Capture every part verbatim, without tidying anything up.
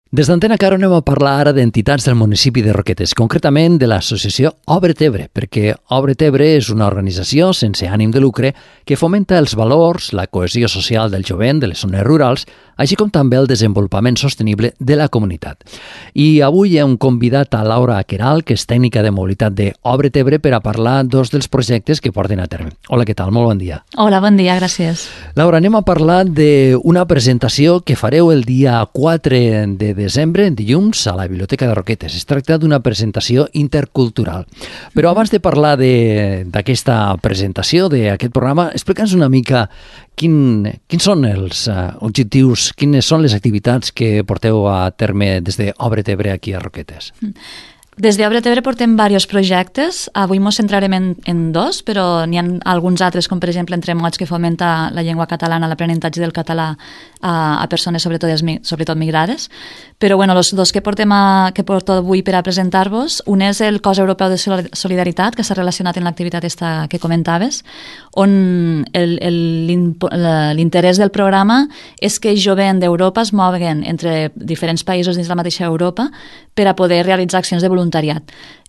Des d'Antena Caro anem a parlar ara d'entitats del municipi de Roquetes, concretament de l'associació Obre Tebre, perquè Obre Tebre és una organització sense ànim de lucre que fomenta els valors, la cohesió social del jovent de les zones rurals, així com també el desenvolupament sostenible de la comunitat. I avui hem convidat a Laura Queralt, que és tècnica de mobilitat de Obre Tebre, per a parlar dos dels projectes que porten a terme. Hola, què tal? Molt bon dia. Hola, bon dia, gràcies. Laura, anem a parlar d'una presentació que fareu el dia quatre de desembre, dilluns, a la Biblioteca de Roquetes. Es tracta d'una presentació intercultural. Però abans de parlar d'aquesta presentació, d'aquest programa, explica'ns una mica quin, quins són els uh, objectius, quines són les activitats que porteu a terme des d'Obre Tebre aquí a Roquetes. Des d'Obre Tebre portem diversos projectes. Avui ens centrarem en, en dos, però n'hi ha alguns altres, com per exemple Entre Mots, que fomenta la llengua catalana, l'aprenentatge del català a, a persones sobretot, sobretot migrades. Però bueno, els dos que, portem a, que porto avui per a presentar-vos, un és el Cos Europeu de Solidaritat, que s'ha relacionat amb l'activitat esta que comentaves, on l'interès del programa és que el jovent d'Europa es moguen entre diferents països dins la mateixa Europa per a poder realitzar accions de voluntariat.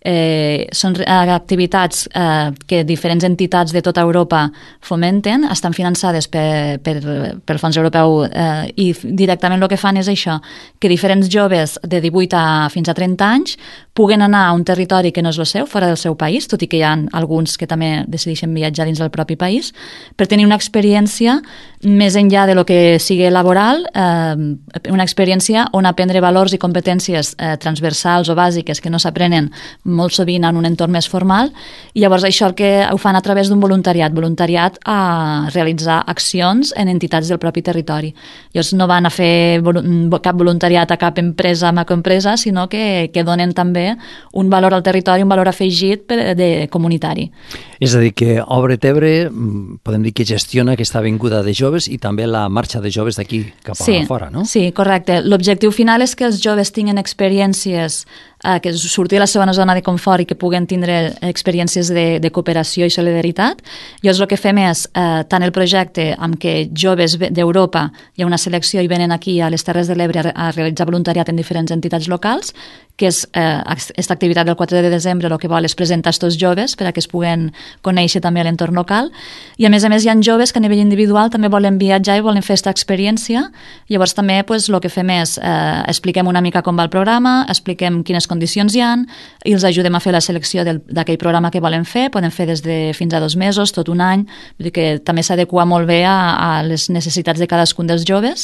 Eh, són activitats eh, que diferents entitats de tota Europa fomenten, estan finançades per, per, pel Fons Europeu eh, i directament el que fan és això, que diferents joves de divuit a fins a trenta anys puguen anar a un territori que no és el seu, fora del seu país, tot i que hi ha alguns que també decideixen viatjar dins del propi país, per tenir una experiència més enllà de lo que sigui laboral, eh, una experiència on aprendre valors i competències eh, transversals o bàsiques que no s'aprenen molt sovint en un entorn més formal, i llavors això el que ho fan a través d'un voluntariat, voluntariat a realitzar accions en entitats del propi territori. Llavors no van a fer cap voluntariat a cap empresa, macroempresa, sinó que, que donen també un valor al territori, un valor afegit per, de comunitari. És a dir, que Obre Tebre podem dir que gestiona aquesta avinguda de joves i també la marxa de joves d'aquí cap a sí, fora, no? Sí, correcte. L'objectiu final és que els joves tinguin experiències, eh, que surtin de la seva zona de confort i que puguen tindre experiències de, de cooperació i solidaritat. Llavors el que fem és, eh, tant el projecte amb què joves d'Europa, hi ha una selecció i venen aquí a les Terres de l'Ebre a, a realitzar voluntariat en diferents entitats locals, que és aquesta eh, activitat del quatre de desembre, el que vol és presentar aquests joves per a que es puguen conèixer també a l'entorn local, i a més a més hi ha joves que a nivell individual també volen viatjar i volen fer aquesta experiència. Llavors també pues, el que fem és eh, expliquem una mica com va el programa, expliquem quines condicions hi ha i els ajudem a fer la selecció d'aquell programa que volen fer. Poden fer des de fins a dos mesos, tot un any, vull dir que també s'adequa molt bé a, a les necessitats de cadascun dels joves.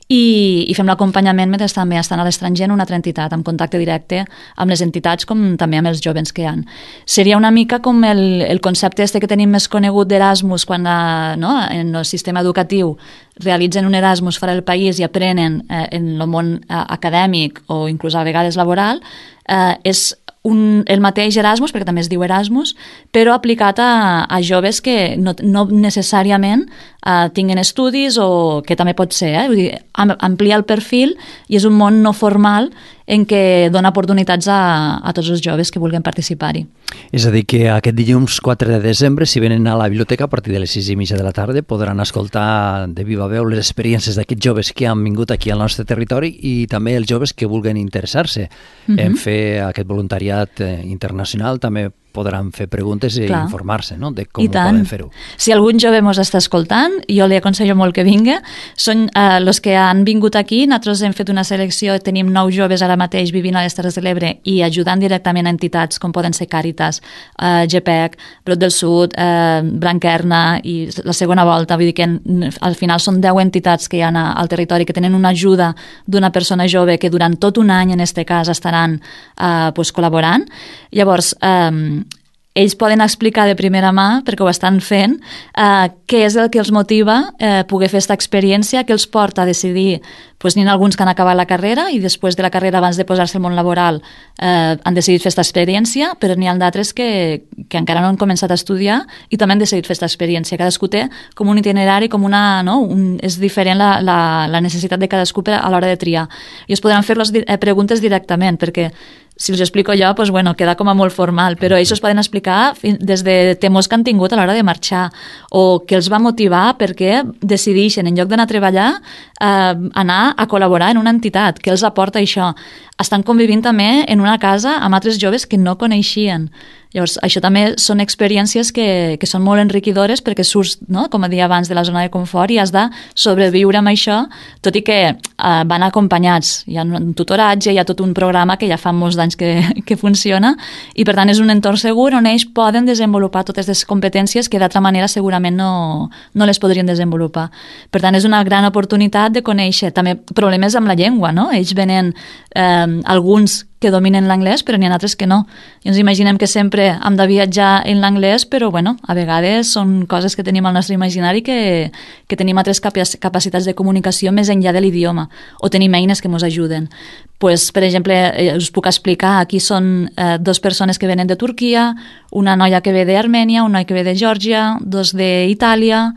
I, i fem l'acompanyament mentre també estan a l'estranger en una altra entitat, amb contacte directe amb les entitats com també amb els jovens que hi ha. Seria una mica com el, el concepte este que tenim més conegut d'Erasmus, quan a, no, en el sistema educatiu realitzen un Erasmus fora del país i aprenen eh, en el món eh, acadèmic o inclús a vegades laboral, eh, és un, el mateix Erasmus, perquè també es diu Erasmus, però aplicat a, a joves que no, no necessàriament eh, tinguin estudis, o que també pot ser, eh? Vull dir, ampliar el perfil, i és un món no formal en què dona oportunitats a, a tots els joves que vulguin participar-hi. És a dir, que aquest dilluns quatre de desembre, si venen a la biblioteca a partir de les sis i mitja de la tarda, podran escoltar de viva veu les experiències d'aquests joves que han vingut aquí al nostre territori i també els joves que vulguin interessar-se uh-huh. en fer aquest voluntariat internacional. També podran fer preguntes i Clar. informar-se, no?, de com ho poden fer-ho. Si algun jove ens està escoltant, jo li aconsello molt que vinga. Són eh, els que han vingut aquí. Nosaltres hem fet una selecció, tenim nou joves ara mateix vivint a les Terres de l'Ebre i ajudant directament a entitats com poden ser Càritas, eh, G P E C, Brot del Sud, eh, Branquerna i la segona volta. Vull dir que al final són deu entitats que hi ha al territori que tenen una ajuda d'una persona jove que durant tot un any, en aquest cas, estaran eh, pues, col·laborant. Llavors, eh, ells poden explicar de primera mà, perquè ho estan fent, eh, què és el que els motiva a eh, poder fer aquesta experiència, que els porta a decidir. Pues, n'hi ha alguns que han acabat la carrera i després de la carrera, abans de posar-se al món laboral, eh, han decidit fer aquesta experiència, però n'hi ha d'altres que, que encara no han començat a estudiar i també han decidit fer aquesta experiència. Cadascú té com un itinerari, com una, no? un, és diferent la, la, la necessitat de cadascú a l'hora de triar. I es podran fer les eh, preguntes directament, perquè si els explico jo, pues, bueno, queda com a molt formal, però ells us poden explicar des de temors que han tingut a l'hora de marxar o que els va motivar perquè decideixen, en lloc d'anar a treballar, eh, anar a col·laborar en una entitat. Què els aporta això? Estan convivint també en una casa amb altres joves que no coneixien. Llavors, això també són experiències que, que són molt enriquidores perquè surts, no? Com a dia abans, de la zona de confort i has de sobreviure amb això, tot i que eh, van acompanyats. Hi ha un tutoratge, hi ha tot un programa que ja fa molts anys que, que funciona i, per tant, és un entorn segur on ells poden desenvolupar totes les competències que d'altra manera segurament no, no les podrien desenvolupar. Per tant, és una gran oportunitat de conèixer també problemes amb la llengua, no? Ells venen, eh, alguns que dominen l'anglès, però n'hi ha altres que no. I ens imaginem que sempre hem de viatjar en l'anglès, però bueno, a vegades són coses que tenim al nostre imaginari que, que tenim altres capacitats de comunicació més enllà de l'idioma, o tenim eines que ens ajuden. Pues, per exemple, us puc explicar, aquí són eh, dues persones que venen de Turquia, una noia que ve d'Armènia, un noi que ve de Geòrgia, dos d'Itàlia,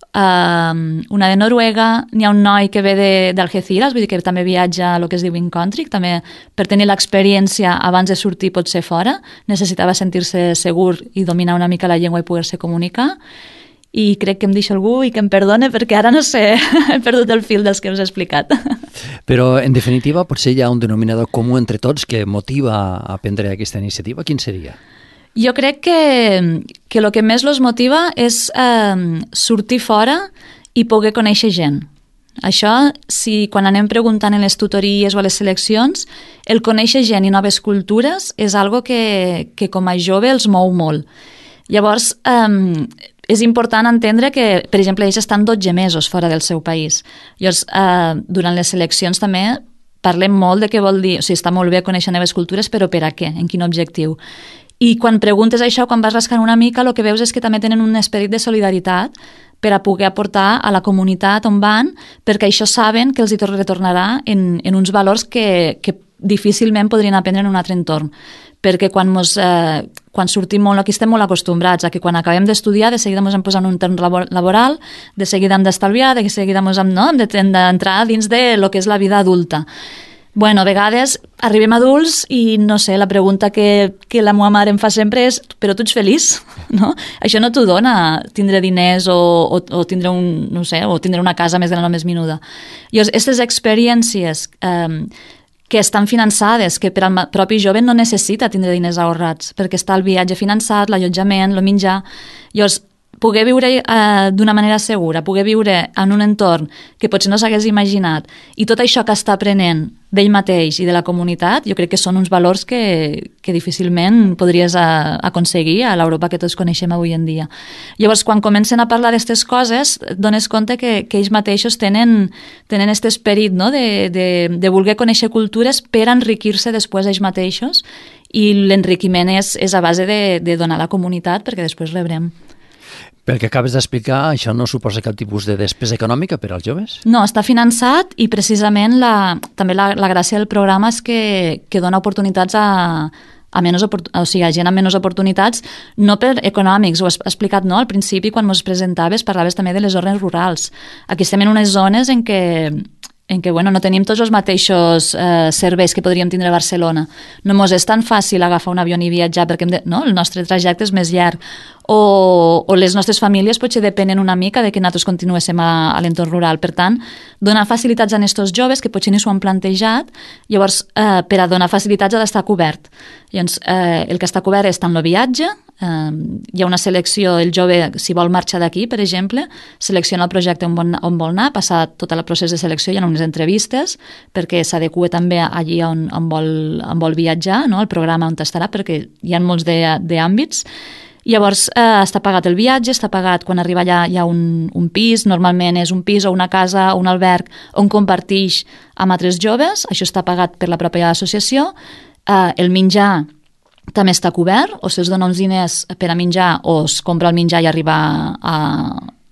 Uh, una de Noruega, n'hi ha un noi que ve d'Algeciras, vull dir que també viatja a lo que es diu in country, també per tenir l'experiència abans de sortir potser fora, necessitava sentir-se segur i dominar una mica la llengua i poder-se comunicar, i crec que em deixo algú i que em perdone perquè ara no sé, he perdut el fil dels que us he explicat. Però en definitiva potser hi ha un denominador comú entre tots que motiva a prendre aquesta iniciativa. Quin seria? Jo crec que, que el que més els motiva és eh, sortir fora i poder conèixer gent. Això, si quan anem preguntant en les tutories o a les seleccions, el conèixer gent i noves cultures és algo que, que com a jove els mou molt. Llavors, eh, és important entendre que, per exemple, ells estan dotze mesos fora del seu país. Llavors, eh, durant les seleccions també parlem molt de què vol dir, o sigui, està molt bé conèixer noves cultures, però per a què? En quin objectiu? I quan preguntes això, quan vas rascant una mica, el que veus és que també tenen un esperit de solidaritat per a poder aportar a la comunitat on van, perquè això saben que els hi retornarà en, en uns valors que, que difícilment podrien aprendre en un altre entorn. Perquè quan, mos, eh, quan sortim molt, aquí estem molt acostumbrats a que quan acabem d'estudiar, de seguida ens hem posat en un entorn laboral, de seguida hem d'estalviar, de seguida ens hem, no, hem d'entrar dins de lo que és la vida adulta. Bueno, a vegades arribem adults i, no sé, la pregunta que, que la meva mare em fa sempre és però tu ets feliç? No? Això no t'ho dona tindre diners o, o, o tindre un, no sé, o tindre una casa més gran o més menuda. I aquestes experiències eh, que estan finançades, que per al propi jove no necessita tindre diners ahorrats, perquè està el viatge finançat, l'allotjament, el menjar. Llavors, poder viure eh, d'una manera segura, poder viure en un entorn que potser no s'hagués imaginat i tot això que està aprenent d'ell mateix i de la comunitat, jo crec que són uns valors que, que difícilment podries a, aconseguir a l'Europa que tots coneixem avui en dia. Llavors, quan comencen a parlar d'aquestes coses, dones compte que, que ells mateixos tenen, tenen aquest esperit, no? de, de, de voler conèixer cultures per enriquir-se després ells mateixos, i l'enriquiment és, és a base de, de donar a la comunitat perquè després rebrem. Pel que acabes d'explicar, això no suposa cap tipus de despesa econòmica per als joves? No, està finançat i precisament la, també la, la gràcia del programa és que, que dona oportunitats a, a, menys, o sigui, a gent amb menys oportunitats, no per econòmics, ho has explicat, no? Al principi, quan ens presentaves, parlaves també de les zones rurals. Aquí estem en unes zones en què en què bueno, no tenim tots els mateixos eh, serveis que podríem tindre a Barcelona. No mos és tan fàcil agafar un avió i viatjar perquè hem de, no? El nostre trajecte és més llarg. O, o les nostres famílies potser depenen una mica de que nosaltres continuéssim a, a l'entorn rural. Per tant, donar facilitats a aquests joves que potser ni s'ho han plantejat, llavors eh, per a donar facilitats ha d'estar cobert. Llavors, eh, el que està cobert és tant el viatge, eh, hi ha una selecció, el jove, si vol marxar d'aquí, per exemple, selecciona el projecte on vol, on vol anar, passar tot el procés de selecció, hi ha unes entrevistes, perquè s'adequa també allí on, on, vol, on vol viatjar, no? El programa on estarà, perquè hi ha molts d'àmbits. Llavors, eh, està pagat el viatge, està pagat quan arriba allà hi ha un, un pis, normalment és un pis o una casa o un alberg on compartix amb altres joves, això està pagat per la pròpia associació, eh, el menjar també està cobert, o se'ls dona uns diners per a menjar o es compra el menjar i arriba a,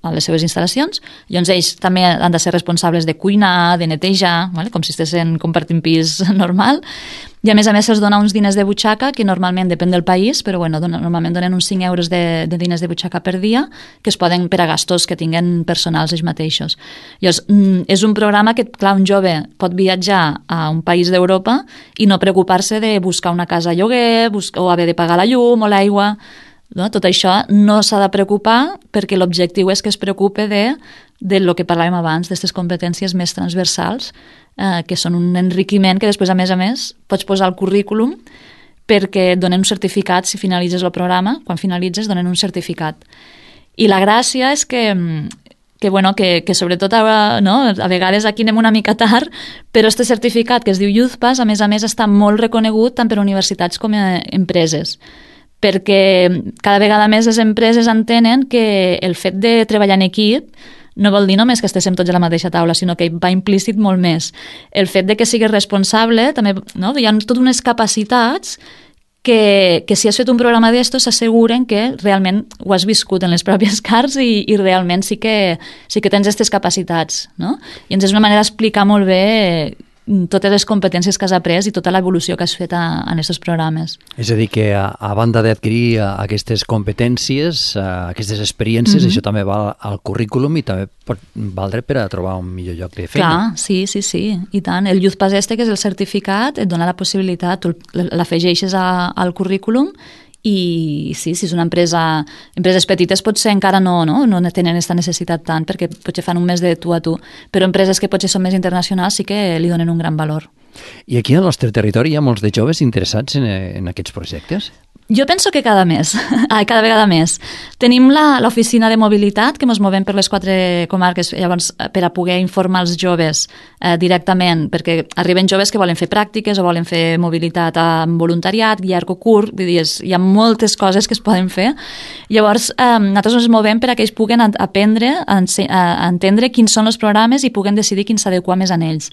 a les seves instal·lacions. Llavors ells també han de ser responsables de cuinar, de netejar, vale? Com si estessin compartint pis normal. I a més a més se'ls dona uns diners de butxaca, que normalment depèn del país, però bueno, dona, normalment donen uns cinc euros de, de diners de butxaca per dia, que es poden per a gastos que tinguen personals ells mateixos. Llavors, és un programa que, clar, un jove pot viatjar a un país d'Europa i no preocupar-se de buscar una casa a lloguer, buscar, o haver de pagar la llum o l'aigua. No? Tot això no s'ha de preocupar perquè l'objectiu és que es preocupe de, de lo que parlàvem abans, d'aquestes competències més transversals, eh, que són un enriquiment que després, a més a més, pots posar al currículum perquè et donen un certificat si finalitzes el programa. Quan finalitzes donen un certificat. I la gràcia és que, que, bueno, que, que sobretot a, no? a vegades aquí anem una mica tard, però aquest certificat que es diu YouthPass, a més a més, està molt reconegut tant per universitats com a empreses, perquè cada vegada més les empreses entenen que el fet de treballar en equip no vol dir només que estiguem tots a la mateixa taula, sinó que va implícit molt més. El fet de que siguis responsable, també, no? Hi ha totes unes capacitats que, que si has fet un programa d'estos s'asseguren que realment ho has viscut en les pròpies carns i, i realment sí que, sí que tens aquestes capacitats. No? I ens és una manera d'explicar molt bé totes les competències que has après i tota l'evolució que has fet a, en aquests programes. És a dir, que a, a banda d'adquirir aquestes competències, a, aquestes experiències, mm-hmm. això també va al currículum i també pot valdre per a trobar un millor lloc de feina. Clar, sí, sí, sí, i tant. El YouthPass este, que és el certificat, et dona la possibilitat, tu l'afegeixes a, al currículum i sí, si és una empresa, empreses petites potser encara no, no, no tenen aquesta necessitat tant perquè potser fan un mes de tu a tu, però empreses que potser són més internacionals sí que li donen un gran valor. I aquí al nostre territori hi ha molts de joves interessats en, en aquests projectes? Jo penso que cada mes, cada vegada més. Tenim l'oficina de mobilitat, que ens movem per les quatre comarques, llavors per a poder informar els joves eh, directament, perquè arriben joves que volen fer pràctiques o volen fer mobilitat amb voluntariat, llarg o curt, vull dir, hi ha moltes coses que es poden fer. Llavors, eh, nosaltres ens movem per a que ells puguen aprendre a, a entendre quins són els programes i puguen decidir quin s'adequa més a ells.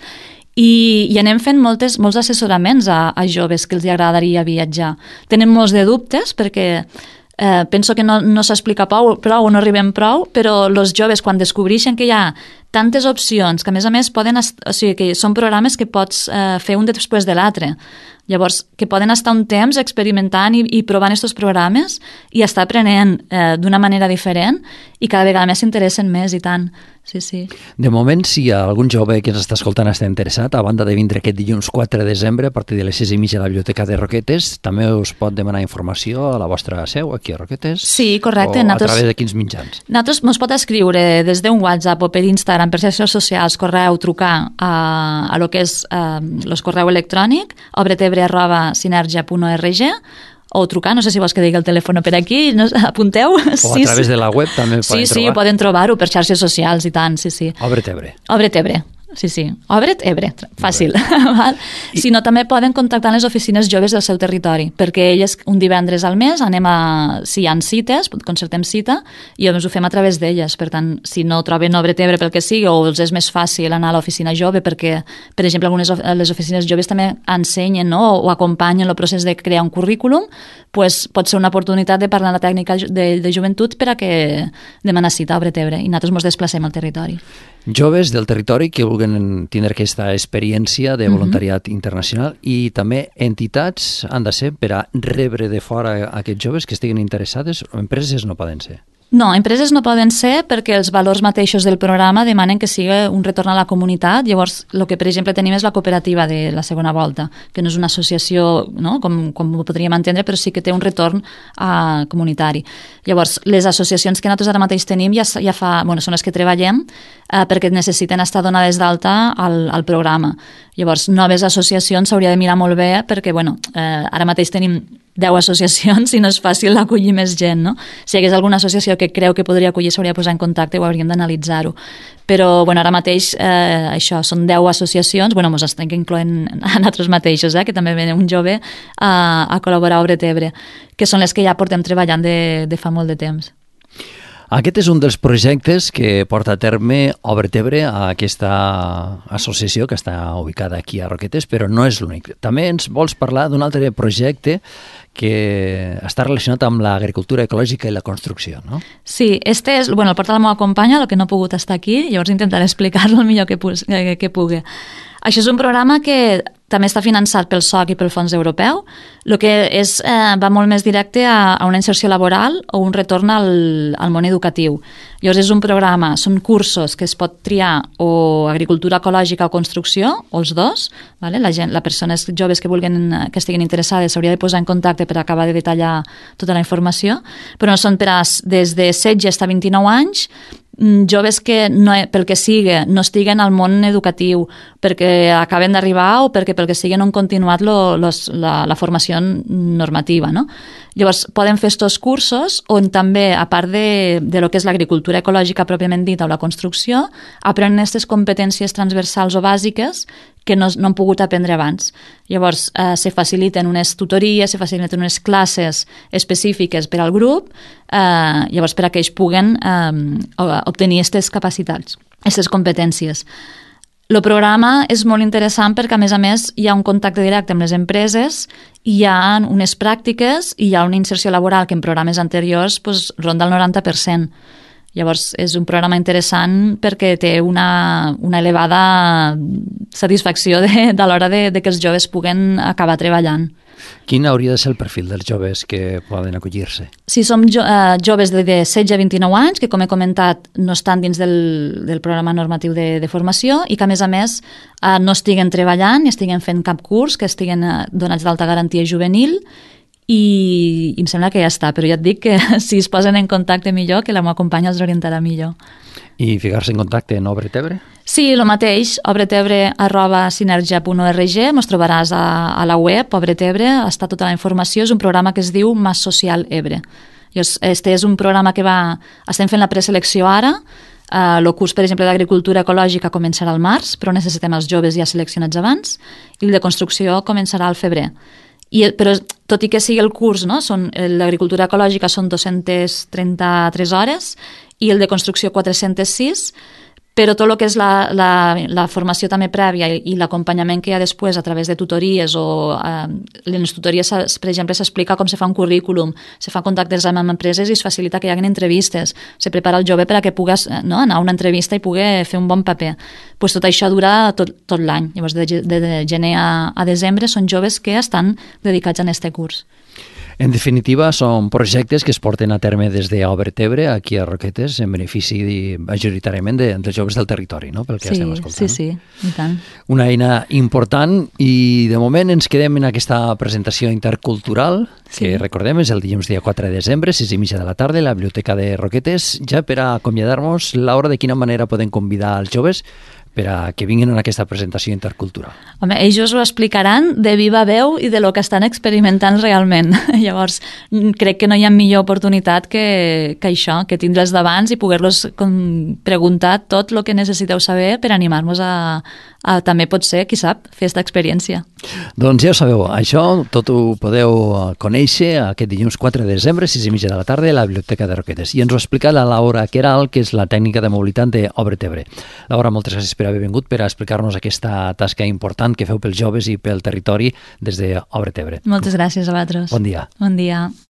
I, i anem fent moltes, molts assessoraments a, a joves que els agradaria viatjar. Tenen molts de dubtes perquè eh, penso que no, no s'explica prou, prou o no arribem prou, però els joves quan descobreixen que hi ha tantes opcions, que a més a més poden, o sigui, que són programes que pots eh, fer un després de l'altre. Llavors, que poden estar un temps experimentant i, i provant aquests programes i estar aprenent eh, d'una manera diferent i cada vegada més s'interessen més i tant. Sí, sí. De moment, si algun jove que ens està escoltant està interessat, a banda de vindre aquest dilluns quatre de desembre a partir de les sis i mitja a la Biblioteca de Roquetes, també us pot demanar informació a la vostra seu, aquí a Roquetes? Sí, correcte. O nosaltres, a través de quins mitjans? Nosaltres ens pot escriure des d'un WhatsApp o per Instagram, per xarxes socials, correu, trucar a, a lo que és eh, el correu electrònic, obretebre arroba sinergia punt org, o trucar, no sé si vols que digui el telèfon per aquí, no, apunteu. O sí, a través de la web també sí, poden sí, trobar. Sí, poden trobar-ho per xarxes socials i tant, sí, sí. Obretebre. Obretebre. Sí, sí. Obret, Ebre, fàcil. I... Si no, també poden contactar les oficines joves del seu territori, perquè elles un divendres al mes anem a... Si hi ha cites, concertem cita, i ens ho fem a través d'elles. Per tant, si no troben Obret, Ebre pel que sigui, o els és més fàcil anar a l'oficina jove, perquè, per exemple, algunes les oficines joves també ensenyen, no? o acompanyen el procés de crear un currículum, pues, pot ser una oportunitat de parlar amb la tècnica de, de joventut per a que demanar cita a Obret, Ebre, i nosaltres ens desplacem al territori. Joves del territori que vulguin tindre aquesta experiència de voluntariat uh-huh. internacional i també entitats han de ser per a rebre de fora aquests joves que estiguin interessades o empreses no poden ser? No, empreses no poden ser perquè els valors mateixos del programa demanen que sigui un retorn a la comunitat. Llavors, el que, per exemple, tenim és la cooperativa de la segona volta, que no és una associació, no? com, com ho podríem entendre, però sí que té un retorn uh, comunitari. Llavors, les associacions que nosaltres ara mateix tenim ja, ja fa, bueno, són les que treballem uh, perquè necessiten estar donades d'alta al, al programa. Llavors, noves associacions s'hauria de mirar molt bé perquè, bueno, uh, ara mateix tenim deu associacions i no és fàcil acollir més gent, no? Si hi hagués alguna associació que creu que podria acollir, s'hauria de posar en contacte i ho hauríem d'analitzar-ho. Però, bueno, ara mateix, eh, això, són deu associacions, bueno, ens estem incloent a nosaltres mateixos, eh, que també ve un jove a, a col·laborar a Obret, Ebre, que són les que ja portem treballant de, de fa molt de temps. Aquest és un dels projectes que porta a terme Obre Tebre, a aquesta associació que està ubicada aquí a Roquetes, però no és l'únic. També ens vols parlar d'un altre projecte que està relacionat amb l'agricultura ecològica i la construcció, no? Sí, este és, bueno, el porta la meva companya, el que no ha pogut estar aquí, llavors intentaré explicar-lo el millor que, que, que pugui. Això és un programa que també està finançat pel S O C i pel Fons Europeu. El que és, eh, va molt més directe a, a una inserció laboral o un retorn al, al món educatiu. Llavors és un programa, són cursos que es pot triar o agricultura ecològica o construcció, o els dos. Vale? La gent, les persones joves que vulguin, que estiguin interessades s'hauria de posar en contacte per acabar de detallar tota la informació, però són per a, des de setze fins a vint-i-nou anys, joves que, no, pel que sigui, no estiguen al món educatiu, perquè acaben d'arribar o perquè pel que sigui no han continuat lo, los, la, la formació normativa, no? Llavors, poden fer estos cursos on també, a part de, de lo que és l'agricultura ecològica pròpiament dita o la construcció, aprenen aquestes competències transversals o bàsiques que no, no han pogut aprendre abans. Llavors, eh, se faciliten unes tutories, se faciliten unes classes específiques per al grup, eh, llavors per a que ells puguen eh, obtenir aquestes capacitats, aquestes competències. El programa és molt interessant perquè, a més a més, hi ha un contacte directe amb les empreses, hi ha unes pràctiques i hi ha una inserció laboral que en programes anteriors pues, ronda el noranta per cent. Llavors, és un programa interessant perquè té una, una elevada satisfacció de, de l'hora de, de que els joves puguen acabar treballant. Quin hauria de ser el perfil dels joves que poden acollir-se? Si som jo, eh, joves de, de setze a vint-i-nou anys, que com he comentat no estan dins del, del programa normatiu de, de formació i que a més a més eh, no estiguen treballant ni estiguen fent cap curs, que estiguen eh, donats d'alta garantia juvenil, i, i em sembla que ja està, però ja et dic que si es posen en contacte millor, que la meva companya els orientarà millor. I ficar-se en contacte en Obre Tebre? Sí, el mateix, obretebre arroba sinergia punt org, mos trobaràs a, a la web, Obre Tebre, està tota la informació, és un programa que es diu Mas Social Ebre. Este és un programa que va, estem fent la preselecció ara, uh, el curs, per exemple, d'agricultura ecològica començarà al març, però necessitem els joves ja seleccionats abans, i el de construcció començarà al febrer. I, però tot i que sigui el curs, no? L'agricultura ecològica són dues-centes trenta-tres hores i el de construcció quatre-centes sis, però tot el que és la, la, la formació també prèvia i, i l'acompanyament que hi ha després a través de tutories o eh, en les tutories, per exemple, s'explica com se fa un currículum, se fa contactes amb empreses i es facilita que hi hagin entrevistes, se prepara el jove per a que pugues no, anar a una entrevista i pugui fer un bon paper. Pues tot això dura tot, tot l'any, llavors de, de, de gener a, a desembre són joves que estan dedicats a aquest curs. En definitiva, són projectes que es porten a terme des d'Obre Tebre, aquí a Roquetes, en benefici majoritàriament de, dels joves del territori, no? Pel que sí, estem escoltant. Sí, sí, i tant. Una eina important i de moment ens quedem en aquesta presentació intercultural, que sí. Recordem és el dilluns dia quatre de desembre, sis i mitja de la tarda, a la Biblioteca de Roquetes. Ja per a acomiadar-nos, Laura, de quina manera podem convidar els joves per a que vinguin a aquesta presentació intercultural? Home, ells ho explicaran de viva veu i de lo que estan experimentant realment. Llavors, crec que no hi ha millor oportunitat que, que això, que tindre'ls d'abans i poder-los preguntar tot el que necessiteu saber per animar-nos a, a també pot ser, qui sap, fer aquesta experiència. Doncs ja ho sabeu, això tot ho podeu conèixer aquest dilluns quatre de desembre, sis i mitja de la tarda, a la Biblioteca de Roquetes. I ens ho explica la Laura Queralt, que és la tècnica de mobilitat d'Obre Tebre. Laura, moltes gràcies per haver vingut, per a explicar-nos aquesta tasca important que feu pels joves i pel territori des d'Obre Tebre. Moltes gràcies a vosaltres. Bon dia. Bon dia.